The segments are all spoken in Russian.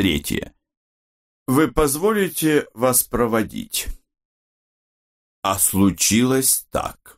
3. Вы позволите вас проводить? А случилось так.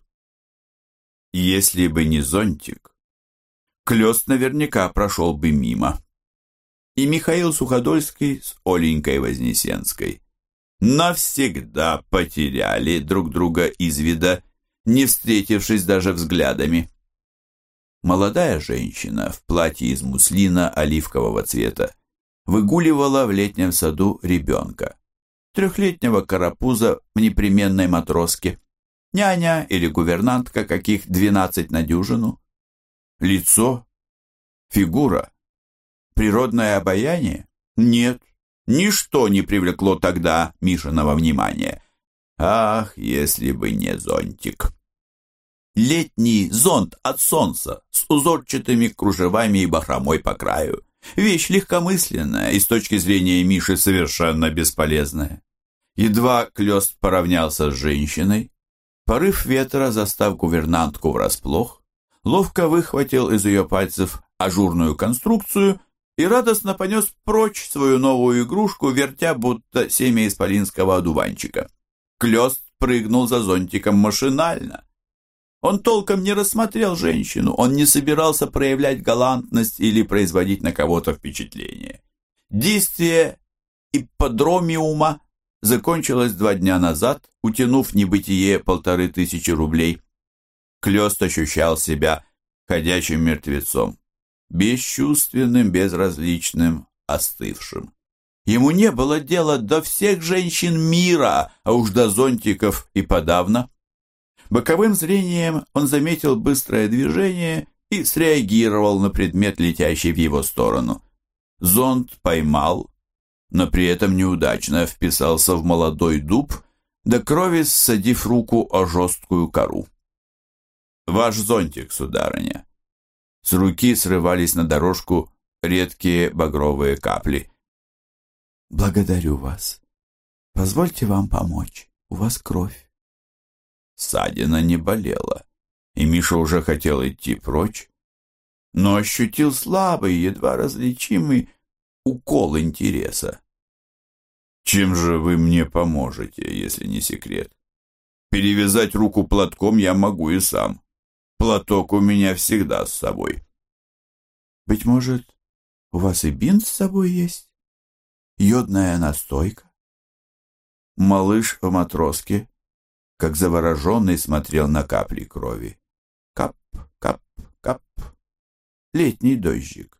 Если бы не зонтик, Клёст наверняка прошел бы мимо. И Михаил Суходольский с Оленькой Вознесенской навсегда потеряли друг друга из вида, не встретившись даже взглядами. Молодая женщина в платье из муслина оливкового цвета выгуливала в летнем саду ребенка, 3-летнего карапуза в непременной матроске, няня или гувернантка, каких 12 на дюжину. Лицо, фигура, природное обаяние? Нет, ничто не привлекло тогда Мишиного внимания. Ах, если бы не зонтик! Летний зонт от солнца с узорчатыми кружевами и бахромой по краю. Вещь легкомысленная и с точки зрения Миши совершенно бесполезная. Едва Клёст поравнялся с женщиной, порыв ветра, застав гувернантку врасплох, ловко выхватил из ее пальцев ажурную конструкцию и радостно понес прочь свою новую игрушку, вертя будто семя исполинского одуванчика. Клёст прыгнул за зонтиком машинально. Он толком не рассмотрел женщину, он не собирался проявлять галантность или производить на кого-то впечатление. Действие ипподромиума закончилось 2 дня назад, утянув в небытие 1500 рублей. Клёст ощущал себя ходячим мертвецом, бесчувственным, безразличным, остывшим. Ему не было дела до всех женщин мира, а уж до зонтиков и подавно. Боковым зрением он заметил быстрое движение и среагировал на предмет, летящий в его сторону. Зонт поймал, но при этом неудачно вписался в молодой дуб, до крови ссадив руку о жесткую кору. «Ваш зонтик, сударыня». С руки срывались на дорожку редкие багровые капли. «Благодарю вас. Позвольте вам помочь. У вас кровь». Ссадина не болела, и Миша уже хотел идти прочь, но ощутил слабый, едва различимый укол интереса. «Чем же вы мне поможете, если не секрет? Перевязать руку платком я могу и сам. Платок у меня всегда с собой». «Быть может, у вас и бинт с собой есть? Йодная настойка?» Малыш в матроске, как завороженный, смотрел на капли крови. Кап, кап, кап. Летний дождик.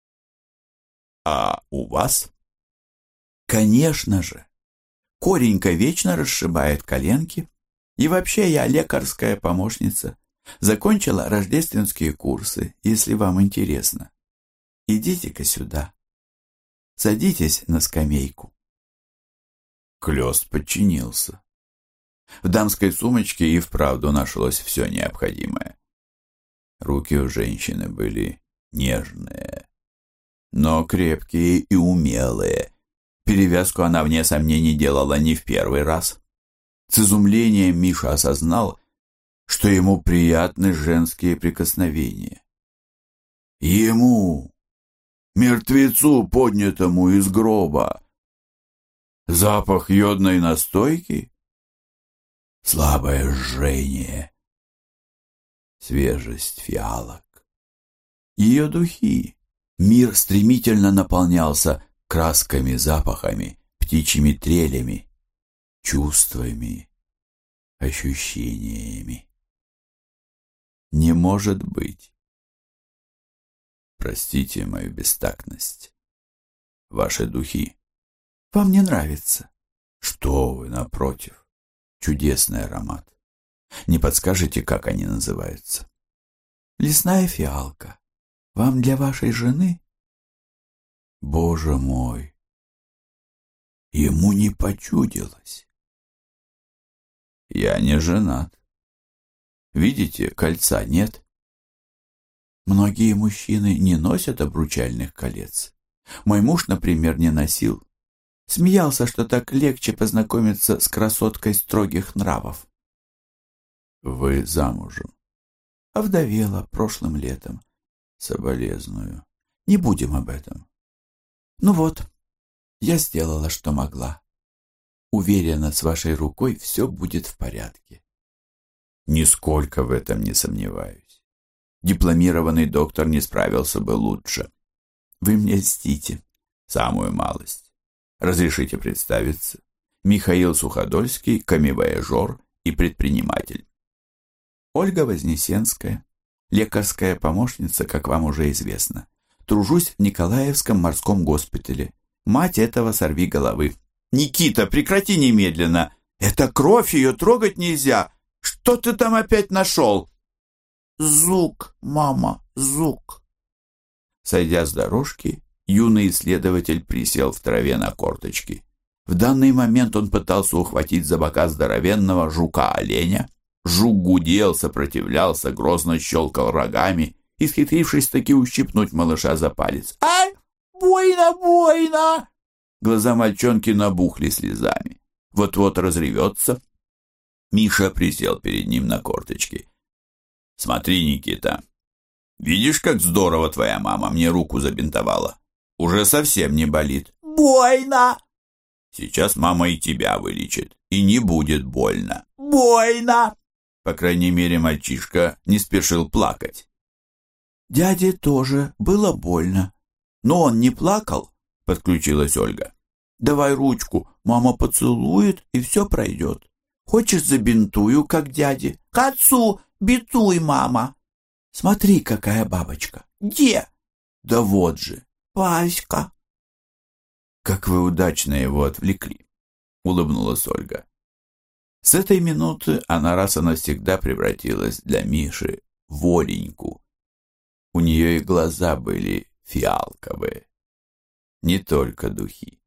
«А у вас?» «Конечно же. Коренька вечно расшибает коленки. И вообще я лекарская помощница. Закончила рождественские курсы, если вам интересно. Идите-ка сюда. Садитесь на скамейку». Клёст подчинился. В дамской сумочке и вправду нашлось все необходимое. Руки у женщины были нежные, но крепкие и умелые. Перевязку она, вне сомнений, делала не в первый раз. С изумлением Миша осознал, что ему приятны женские прикосновения. Ему, мертвецу, поднятому из гроба, запах йодной настойки? Слабое жжение, свежесть фиалок, ее духи. Мир стремительно наполнялся красками, запахами, птичьими трелями, чувствами, ощущениями. Не может быть. Простите мою бестактность. Ваши духи. Вам не нравится? Что вы, напротив. Чудесный аромат. Не подскажете, как они называются? Лесная фиалка. Вам для вашей жены? Боже мой! Ему не почудилось. Я не женат. Видите, кольца нет. Многие мужчины не носят обручальных колец. Мой муж, например, не носил. Смеялся, что так легче познакомиться с красоткой строгих нравов. Вы замужем? Овдовела прошлым летом. Соболезную. Не будем об этом. Ну вот, Я сделала, что могла. Уверена, с вашей рукой все будет в порядке. Нисколько в этом не сомневаюсь. Дипломированный доктор не справился бы лучше. Вы мне льстите. Самую малость. Разрешите представиться. Михаил Суходольский, камевояжер и предприниматель. Ольга Вознесенская, лекарская помощница, как вам уже известно. Тружусь в Николаевском морском госпитале. Мать этого сорвиголовы. Никита, прекрати немедленно. Это кровь, ее трогать нельзя. Что ты там опять нашел? Зук, мама, зук. Сойдя с дорожки, юный исследователь присел в траве на корточки. В данный момент он пытался ухватить за бока здоровенного жука-оленя. Жук гудел, сопротивлялся, грозно щелкал рогами, исхитрившись таки ущипнуть малыша за палец. «Ай, больно, больно!» Глаза мальчонки набухли слезами. Вот-вот разревется. Миша присел перед ним на корточки. «Смотри, Никита, видишь, как здорово твоя мама мне руку забинтовала? Уже совсем не болит». «Больно!» «Сейчас мама и тебя вылечит, и не будет больно». «Больно!» По крайней мере, мальчишка не спешил плакать. «Дяде тоже было больно, но он не плакал», — подключилась Ольга. «Давай ручку, мама поцелует, и все пройдет. Хочешь, забинтую, как дяде?» «К отцу бинтуй, мама!» «Смотри, какая бабочка!» «Где?» «Да вот же, Паська!» «Как вы удачно его отвлекли!» — улыбнулась Ольга. С этой минуты она раз и навсегда превратилась для Миши в Оленьку. У нее и глаза были фиалковые, не только духи.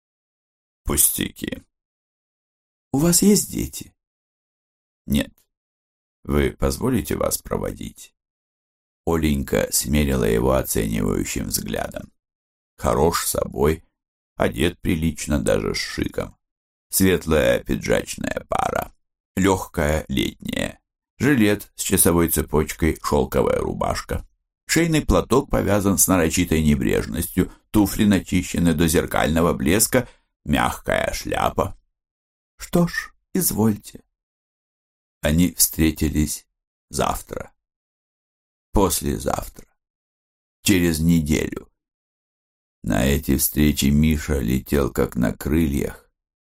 Пустяки. «У вас есть дети?» «Нет. Вы позволите вас проводить?» Оленька смерила его оценивающим взглядом. Хорош собой, одет прилично, даже с шиком. Светлая пиджачная пара, легкая летняя, жилет с часовой цепочкой, шелковая рубашка. Шейный платок повязан с нарочитой небрежностью, туфли начищены до зеркального блеска, мягкая шляпа. «Что ж, извольте». Они встретились завтра, послезавтра, через неделю. На эти встречи Миша летел как на крыльях.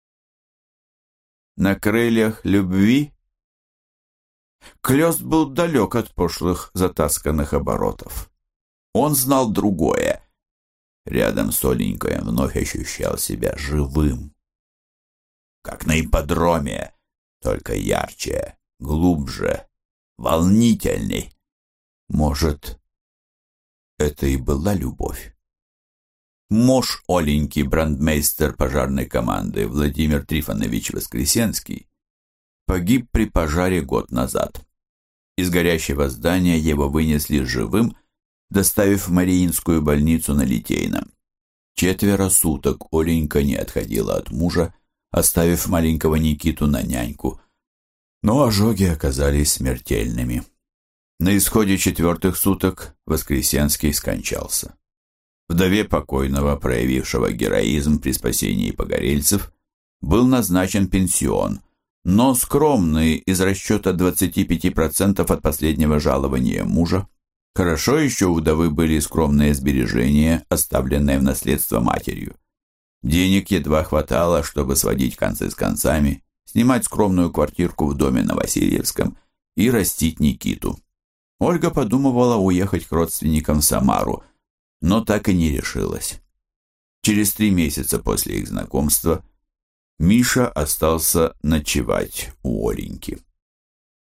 На крыльях любви? Клёст был далек от пошлых затасканных оборотов. Он знал другое. Рядом с Оленькой он вновь ощущал себя живым. Как на ипподроме, только ярче, глубже, волнительней. Может, это и была любовь. Муж Оленьки, брандмейстер пожарной команды Владимир Трифонович Воскресенский, погиб при пожаре год назад. Из горящего здания его вынесли живым, доставив в Мариинскую больницу на Литейном. 4 суток Оленька не отходила от мужа, оставив маленького Никиту на няньку. Но ожоги оказались смертельными. На исходе 4 суток Воскресенский скончался. Вдове покойного, проявившего героизм при спасении погорельцев, был назначен пенсион, но скромный, из расчета 25% от последнего жалования мужа. Хорошо еще у вдовы были скромные сбережения, оставленные в наследство матерью. Денег едва хватало, чтобы сводить концы с концами, снимать скромную квартирку в доме на Васильевском и растить Никиту. Ольга подумывала уехать к родственникам в Самару, но так и не решилась. Через 3 месяца после их знакомства Миша остался ночевать у Оленьки.